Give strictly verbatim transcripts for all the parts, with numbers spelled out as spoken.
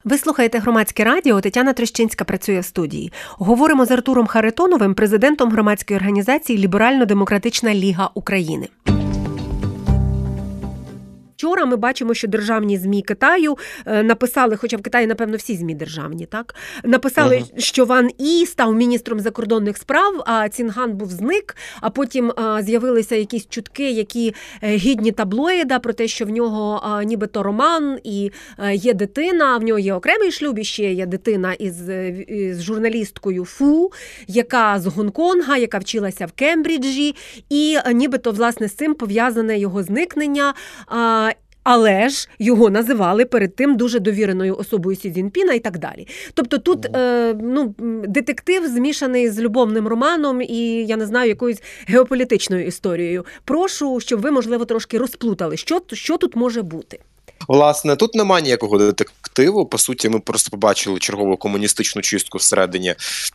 Ви слухаєте Громадське радіо, Тетяна Трещинська працює в студії. Говоримо з Артуром Харитоновим, президентом громадської організації «Ліберально-демократична ліга України». Вчора ми бачимо, що державні ЗМІ Китаю написали, хоча в Китаї, напевно, всі ЗМІ державні, так? Написали, uh-huh. що Ван І став міністром закордонних справ, а Цінган був зник, а потім а, з'явилися якісь чутки, які гідні таблоїда про те, що в нього а, нібито роман і а, є дитина, в нього є окремий шлюб, і ще є дитина із, із журналісткою Фу, яка з Гонконга, яка вчилася в Кембриджі, і а, нібито, власне, з цим пов'язане його зникнення. А, Але ж його називали перед тим дуже довіреною особою Сі Цзіньпіна і так далі. Тобто тут е, ну, детектив змішаний з любовним романом і, я не знаю, якоюсь геополітичною історією. Прошу, щоб ви, можливо, трошки розплутали, що, що тут може бути. Власне, тут немає ніякого детективу. По суті, ми просто побачили чергову комуністичну чистку всередині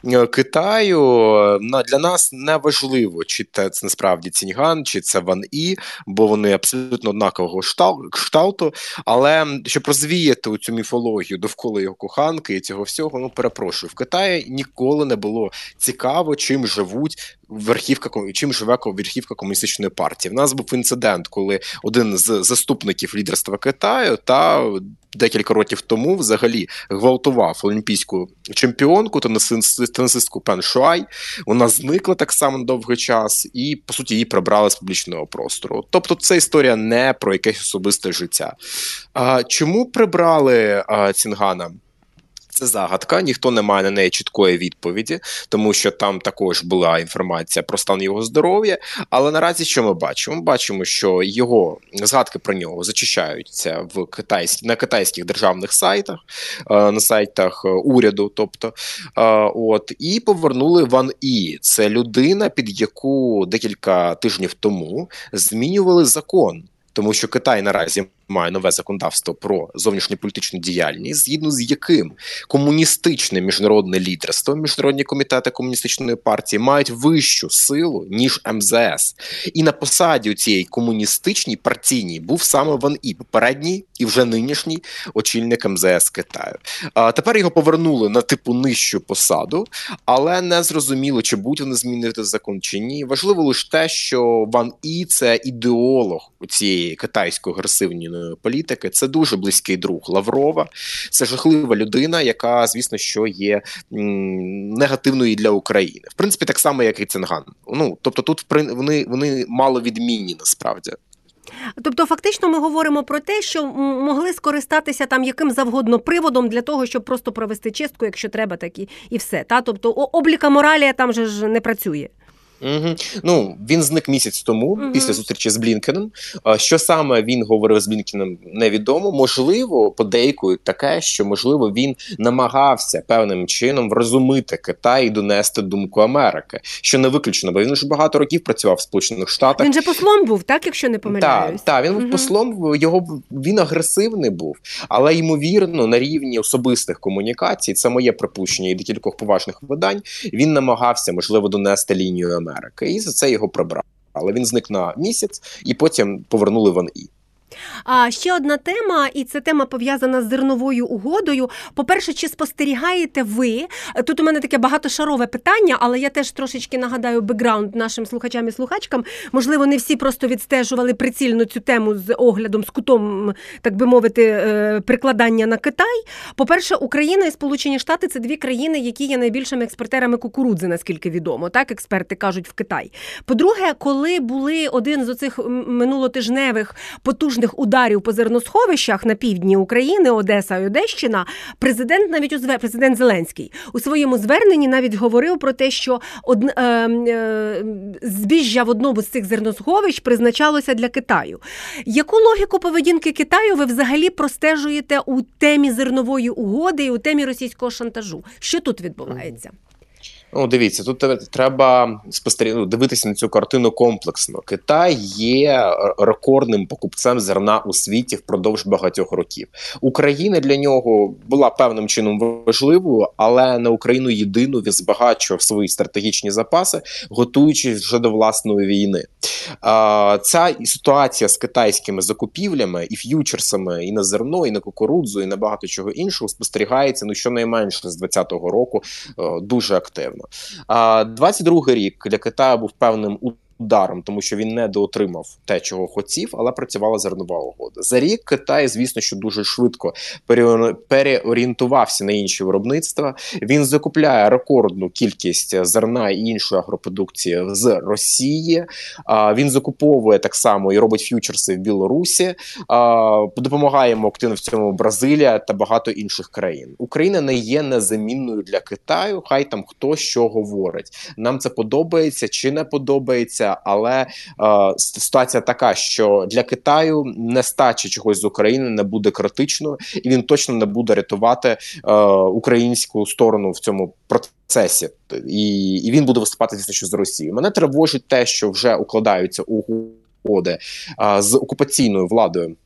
Китаю. Для нас не важливо, чи це насправді Цінган, чи це Ван І, бо вони абсолютно однакового кшталту. Але щоб розвіяти цю міфологію довкола його коханки і цього всього, ну, перепрошую, в Китаї ніколи не було цікаво, чим живуть верхівка, чим живе верхівка комуністичної партії. В нас був інцидент, коли один з заступників лідерства Китаю та декілька років тому взагалі гвалтував олімпійську чемпіонку, тенісистку Пен Шуай. Вона зникла так само на довгий час і, по суті, її прибрали з публічного простору. Тобто це історія не про якесь особисте життя. А чому прибрали а, Цінгана? Це загадка, ніхто не має на неї чіткої відповіді, тому що там також була інформація про стан його здоров'я, але наразі що ми бачимо? Ми бачимо, що його згадки про нього зачищаються в китайськ... на китайських державних сайтах, на сайтах уряду, тобто, от, і повернули Ван І. Це людина, під яку декілька тижнів тому змінювали закон. Тому що Китай наразі має нове законодавство про зовнішньополітичну діяльність, згідно з яким комуністичне міжнародне лідерство, міжнародні комітети комуністичної партії мають вищу силу, ніж Ем Зе Ес. І на посаді у цієї комуністичній партійній був саме Ван І, попередній і вже нинішній очільник Ем Зе Ес Китаю. А тепер його повернули на типу нижчу посаду, але не зрозуміло, чи будуть вони змінити закон чи ні. Важливо лише те, що Ван І – це ідеолог у цієї китайської агресивної політики, це дуже близький друг Лаврова, це жахлива людина, яка, звісно, що є м, негативною для України. В принципі, так само, як і Цінган. Ну, тобто тут вони, вони мало відмінні, насправді. Тобто, фактично, ми говоримо про те, що могли скористатися там яким завгодно приводом для того, щоб просто провести чистку, якщо треба, так і, і все. Та? Тобто, обліка моралія там же ж не працює. Угу. Ну, він зник місяць тому, угу. після зустрічі з Блінкеном. Що саме він говорив з Блінкеном, невідомо. Можливо, подейкують таке, що, можливо, він намагався певним чином врозумити Китай і донести думку Америки. Що не виключено, бо він вже багато років працював в Сполучених Штатах. Він же послом був, так, якщо не помиляюсь? Так, так, він був угу. послом, його, він агресивний був, але, ймовірно, на рівні особистих комунікацій, це моє припущення і декількох поважних видань, він намагався, можливо, донести лінію Америки. І за це його прибрали. Але він зник на місяць, і потім повернули Ван І. А ще одна тема, і це тема пов'язана з зерновою угодою. По-перше, чи спостерігаєте ви, тут у мене таке багатошарове питання, але я теж трошечки нагадаю бекграунд нашим слухачам і слухачкам. Можливо, не всі просто відстежували прицільно цю тему з оглядом, з кутом, так би мовити, прикладання на Китай. По-перше, Україна і Сполучені Штати – це дві країни, які є найбільшими експортерами кукурудзи, наскільки відомо. Так, експерти кажуть в Китай. По-друге, коли були один з оцих минулотижневих потужних ударів по зерносховищах на півдні України, Одеса і Одещина, президент навіть у звер... президент Зеленський у своєму зверненні навіть говорив про те, що од... е... Е... збіжжя в одному з цих зерносховищ призначалося для Китаю. Яку логіку поведінки Китаю ви взагалі простежуєте у темі зернової угоди і у темі російського шантажу? Що тут відбувається? Ну, дивіться, тут треба спостерігати, дивитися на цю картину комплексно. Китай є рекордним покупцем зерна у світі впродовж багатьох років. Україна для нього була певним чином важливою, але на Україну єдину він збагачував свої стратегічні запаси, готуючись вже до власної війни. Ця ситуація з китайськими закупівлями і ф'ючерсами і на зерно, і на кукурудзу, і на багато чого іншого спостерігається, ну, щонайменше з двадцятого року дуже активно. А двадцять другий рік для Китаю був певним ударом, тому що він недоотримав те, чого хотів, але працювала зернова угода. За рік Китай, звісно, що дуже швидко переорієнтувався на інші виробництва. Він закупляє рекордну кількість зерна і іншої агропродукції з Росії. Він закуповує так само і робить ф'ючерси в Білорусі. Допомагає йому активно в цьому Бразилія та багато інших країн. Україна не є незамінною для Китаю, хай там хто що говорить. Нам це подобається чи не подобається, але е, ситуація така, що для Китаю нестача чогось з України не буде критичною, і він точно не буде рятувати е, українську сторону в цьому процесі. І, і він буде виступати, звісно, що з Росією. Мене тривожить те, що вже укладаються угоди е, з окупаційною владою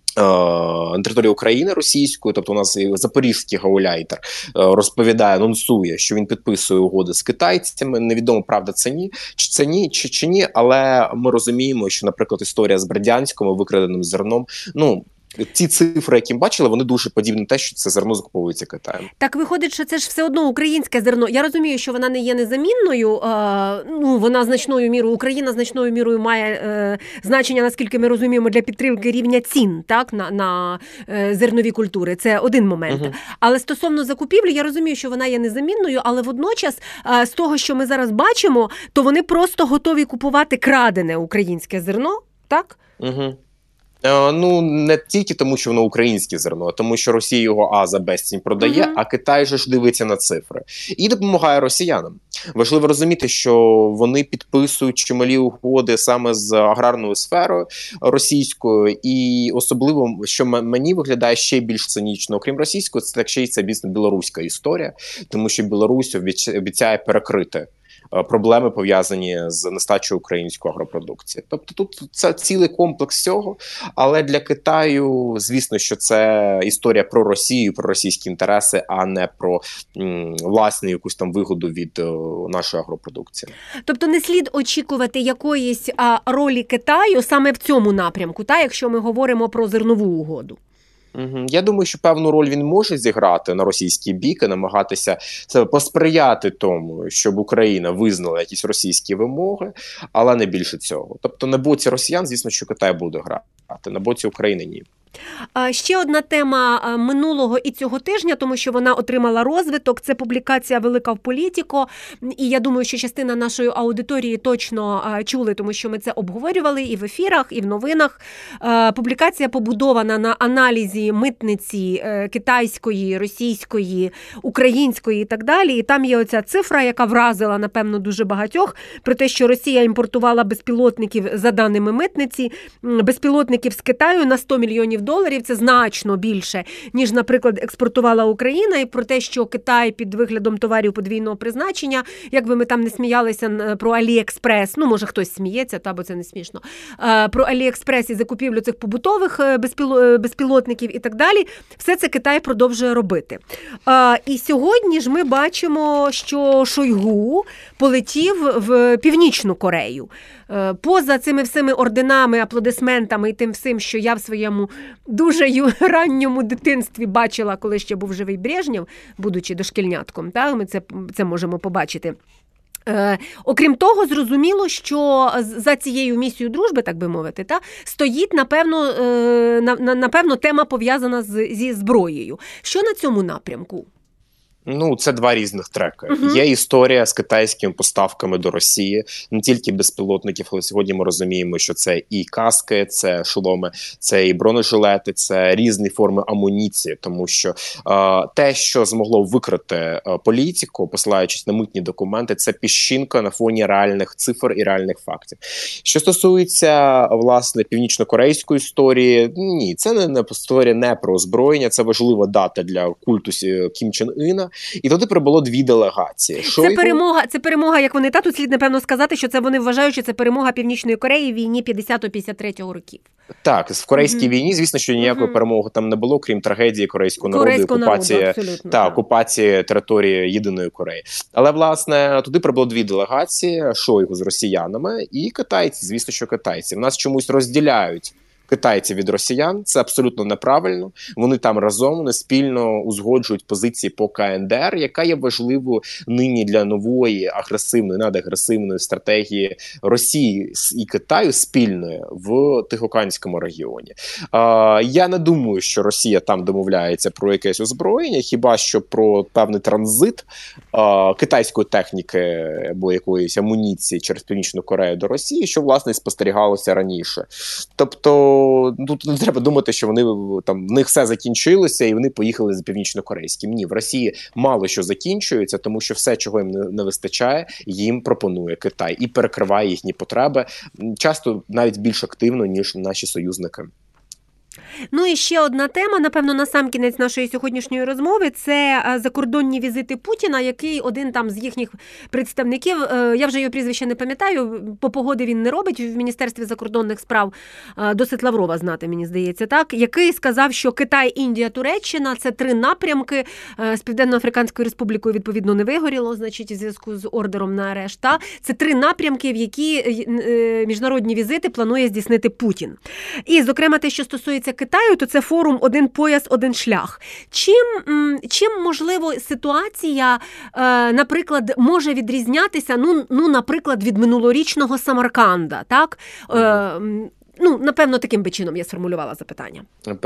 на території України російською, тобто у нас і запорізький гауляйтер розповідає, анонсує, що він підписує угоди з китайцями. Невідомо, правда це ні, чи це ні, чи, чи ні, але ми розуміємо, що, наприклад, історія з Бердянськом, викраденим зерном, ну, ці цифри, які ми бачили, вони дуже подібні на те, що це зерно закуповується Китаєм. Так виходить, що це ж все одно українське зерно. Я розумію, що вона не є незамінною. Е, ну, вона значною мірою, Україна значною мірою має е, значення, наскільки ми розуміємо, для підтримки рівня цін, так, на, на е, зернові культури. Це один момент. Угу. Але стосовно закупівлі, я розумію, що вона є незамінною, але водночас е, з того, що ми зараз бачимо, то вони просто готові купувати крадене українське зерно, так? Угу. Е, ну, не тільки тому, що воно українське зерно, а тому, що Росія його а за безцінь продає, uh-huh. а Китай же ж дивиться на цифри. І допомагає росіянам. Важливо розуміти, що вони підписують чималі угоди саме з аграрною сферою російською, і особливо, що мені виглядає ще більш цинічно, окрім російської, це так ще й це, звісно, білоруська історія, тому що Білорусь обіцяє перекрити проблеми, пов'язані з нестачею української агропродукції. Тобто тут це цілий комплекс цього, але для Китаю, звісно, що це історія про Росію, про російські інтереси, а не про м, власну якусь там вигоду від о, нашої агропродукції. Тобто не слід очікувати якоїсь а, ролі Китаю саме в цьому напрямку, та, якщо ми говоримо про зернову угоду? Я думаю, що певну роль він може зіграти на російський бік і намагатися це посприяти тому, щоб Україна визнала якісь російські вимоги, але не більше цього. Тобто на боці росіян, звісно, що Китай буде грати, на боці України – ні. Ще одна тема минулого і цього тижня, тому що вона отримала розвиток, це публікація «Велика в Політіко», і я думаю, що частина нашої аудиторії точно чули, тому що ми це обговорювали і в ефірах, і в новинах. Публікація побудована на аналізі митниці китайської, російської, української і так далі, і там є оця цифра, яка вразила, напевно, дуже багатьох, про те, що Росія імпортувала безпілотників, за даними митниці, безпілотників з Китаю на сто мільйонів доларів, це значно більше, ніж, наприклад, експортувала Україна, і про те, що Китай під виглядом товарів подвійного призначення, як би ми там не сміялися про Аліекспрес, ну, може, хтось сміється, та, бо це не смішно, про Аліекспрес і закупівлю цих побутових безпілотників і так далі, все це Китай продовжує робити. І сьогодні ж ми бачимо, що Шойгу полетів в Північну Корею. Поза цими всіми орденами, аплодисментами і тим всім, що я в своєму дуже ранньому дитинстві бачила, коли ще був живий Брежнєв, будучи дошкільнятком, так? Ми це, це можемо побачити. Е, окрім того, зрозуміло, що за цією місією дружби, так би мовити, та, стоїть, напевно, е, на, напевно, тема пов'язана з, зі зброєю. Що на цьому напрямку? Ну, це два різних треки. Uh-huh. Є історія з китайськими поставками до Росії, не тільки безпілотників, але сьогодні ми розуміємо, що це і каски, це шоломи, це і бронежилети, це різні форми амуніції, тому що е, те, що змогло викрити е, політику, посилаючись на митні документи, це піщинка на фоні реальних цифр і реальних фактів. Що стосується, власне, північно-корейської історії, ні, це не, не історія не про озброєння, це важлива дата для культу Кім Чен Іна. і туди прибуло дві делегації. Шойгу... Це перемога, це перемога, як вони та тут слід напевно сказати, що це вони вважають, що це перемога Північної Кореї в війні п'ятдесят-п'ятдесят третього років. Так, в Корейській mm-hmm. війні, звісно, що ніякої mm-hmm. перемоги там не було, крім трагедії корейського народу, Корейського окупації, народу, та, так. окупації території Єдиної Кореї. Але, власне, туди прибуло дві делегації, Шойгу з росіянами і китайці, звісно, що китайці. В нас чомусь розділяють китайців від росіян, це абсолютно неправильно. Вони там разом, вони спільно узгоджують позиції по ка ен де ер, яка є важливою нині для нової агресивної, надагресивної стратегії Росії і Китаю спільної в Тихоокеанському регіоні. А, я не думаю, що Росія там домовляється про якесь озброєння, хіба що про певний транзит а, китайської техніки або якоїсь амуніції через Північну Корею до Росії, що, власне, спостерігалося раніше. Тобто тут не треба думати, що вони там в них все закінчилося і вони поїхали за північно-корейським. Ні, в Росії мало що закінчується, тому що все, чого їм не, не вистачає, їм пропонує Китай і перекриває їхні потреби, часто навіть більш активно, ніж наші союзники. Ну і ще одна тема, напевно, на сам кінець нашої сьогоднішньої розмови, це закордонні візити Путіна, який один там з їхніх представників, я вже його прізвище не пам'ятаю, по погоди він не робить, в Міністерстві закордонних справ досить Лаврова знати, мені здається, так, який сказав, що Китай, Індія, Туреччина – це три напрямки, з Південно-Африканською Республікою, відповідно, не вигоріло, значить, у зв'язку з ордером на арешт, та? Це три напрямки, в які міжнародні візити планує здійснити Путін. І, зокрема, те, що стосується Китаю, то це форум «Один пояс, один шлях». Чим, чим можливо, ситуація, наприклад, може відрізнятися, ну, ну наприклад, від минулорічного Самарканда, так? Ну, напевно, таким би чином я сформулювала запитання.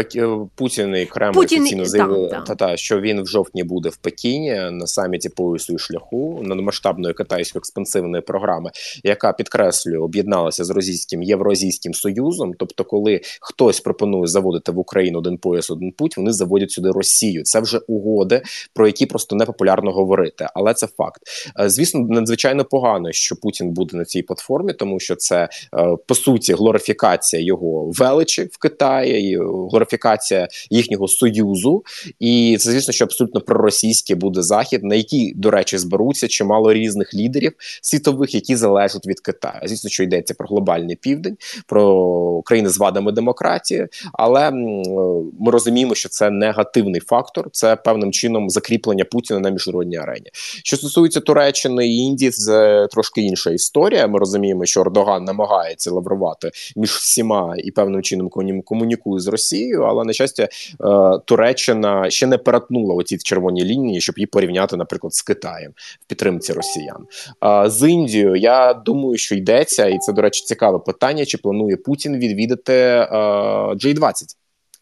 Путін і Кремль Путін... офіційно заявили, та, та. Та, що він в жовтні буде в Пекіні на саміті поясу і шляху, на масштабної китайської експансивної програми, яка, підкреслюю, об'єдналася з Російським Євроазійським Союзом. Тобто, коли хтось пропонує заводити в Україну один пояс, один путь, вони заводять сюди Росію. Це вже угоди, про які просто не популярно говорити, але це факт. Звісно, надзвичайно погано, що Путін буде на цій платформі, тому що це, по суті, глорифікація його величі в Китаї, глорифікація їхнього союзу, і це, звісно, що абсолютно проросійський буде захід, на який, до речі, зберуться чимало різних лідерів світових, які залежать від Китаю. Звісно, що йдеться про глобальний південь, про країни з вадами демократії, але ми розуміємо, що це негативний фактор, це певним чином закріплення Путіна на міжнародній арені. Що стосується Туреччини і Індії, це трошки інша історія. Ми розуміємо, що Ердоган намагається лаврувати між всіма і певним чином комунікує з Росією, але, на щастя, Туреччина ще не перетнула оці червоні лінії, щоб її порівняти, наприклад, з Китаєм в підтримці росіян. З Індією, я думаю, що йдеться, і це, до речі, цікаве питання, чи планує Путін відвідати джей двадцять.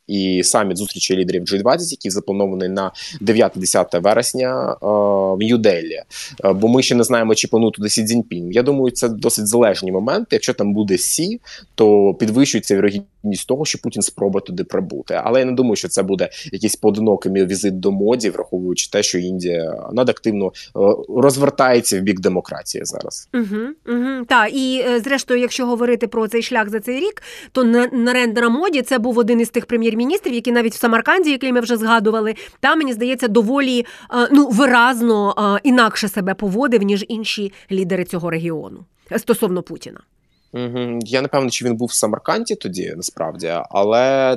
І саміт зустрічі лідерів джей двадцять, який запланований на дев'яте-десяте вересня е, в Нью-Делі. Е, бо ми ще не знаємо, чи планує туди Сі Цзіньпін. Я думаю, це досить залежні моменти. Якщо там буде Сі, то підвищується вірогідність того, що Путін спробує туди прибути. Але я не думаю, що це буде якийсь поодинокий візит до моді, враховуючи те, що Індія надактивно е, розвертається в бік демократії зараз. Угу, угу. Так, і зрештою, якщо говорити про цей шлях за цей рік, то Нарендра Моді – це був один із тих прем'єр-міністрів, міністрів, які навіть в Самарканді, який ми вже згадували, там, мені здається, доволі ну, виразно інакше себе поводив, ніж інші лідери цього регіону стосовно Путіна. Угу. Я не певна, чи він був в Самарканді тоді, насправді, але...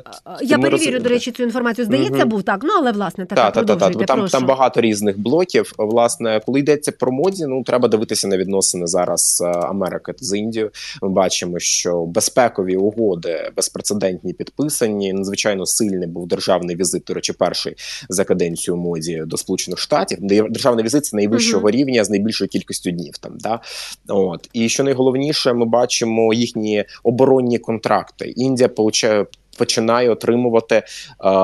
Я перевірю, роз... до речі, цю інформацію. Здається, угу. був так, ну, але, власне, така, та, продовжуйте, та, та, та. Там, там багато різних блоків. Власне, коли йдеться про моді, ну, треба дивитися на відносини зараз Америки з Індією. Ми бачимо, що безпекові угоди безпрецедентні підписані, надзвичайно сильний був державний візит, до речі, перший за каденцію моді до Сполучених Штатів. Державний візит – це найвищого угу. рівня з найбільшою кількістю днів. Там, да? От. І що найголовніше, ми бачимо їхні оборонні контракти. Індія получає, починає отримувати е,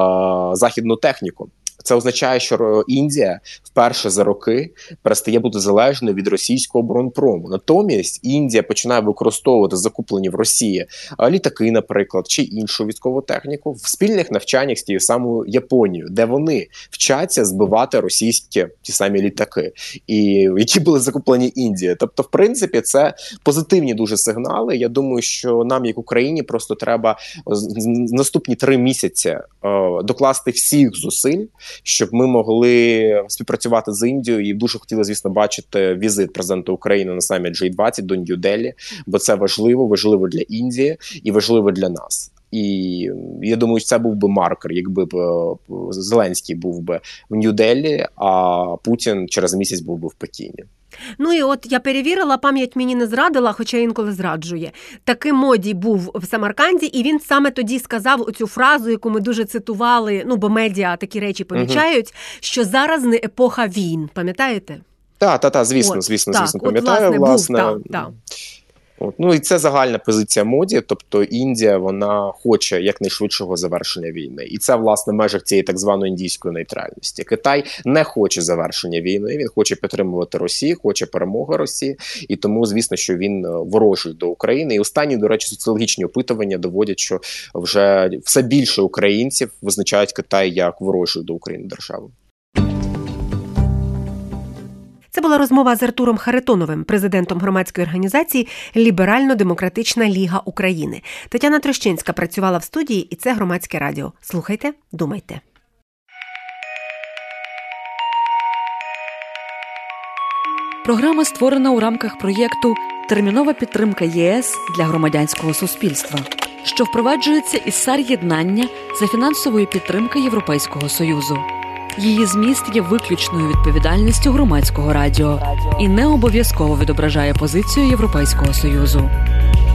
західну техніку. Це означає, що Індія вперше за роки перестає бути залежною від російського оборонпрому. Натомість Індія починає використовувати закуплені в Росії літаки, наприклад, чи іншу військову техніку в спільних навчаннях з тією самою Японією, де вони вчаться збивати російські ті самі літаки, і які були закуплені Індією. Тобто, в принципі, це позитивні дуже сигнали. Я думаю, що нам, як Україні, просто треба наступні три місяці е, докласти всіх зусиль щоб ми могли співпрацювати з Індією, і дуже хотіли, звісно, бачити візит президента України на саміт джей двадцять до Нью-Делі, бо це важливо, важливо для Індії і важливо для нас. І я думаю, це був би маркер, якби б Зеленський був би в Нью-Делі, а Путін через місяць був би в Пекіні. Ну і от я перевірила, пам'ять мені не зрадила, хоча інколи зраджує. Таки Моді був в Самарканді, і він саме тоді сказав оцю фразу, яку ми дуже цитували, ну бо медіа такі речі помічають, угу. що зараз не епоха війн, пам'ятаєте? Так, так, та, звісно, от, звісно, так, звісно, пам'ятаю, от, власне. власне. Був, та, та. От. Ну і це загальна позиція Моді, тобто Індія, вона хоче якнайшвидшого завершення війни. І це, власне, в межах цієї так званої індійської нейтральності. Китай не хоче завершення війни, він хоче підтримувати Росію, хоче перемоги Росії, і тому, звісно, що він ворожий до України. І останні, до речі, соціологічні опитування доводять, що вже все більше українців визначають Китай як ворожий до України державу. Це була розмова з Артуром Харитоновим, президентом громадської організації «Ліберально-демократична ліга України». Тетяна Трощинська працювала в студії, і це Громадське радіо. Слухайте, думайте. Програма створена у рамках проєкту «Термінова підтримка ЄС для громадянського суспільства», що впроваджується із САР-єднання за фінансової підтримки Європейського Союзу. Її зміст є виключною відповідальністю Громадського радіо і не обов'язково відображає позицію Європейського Союзу.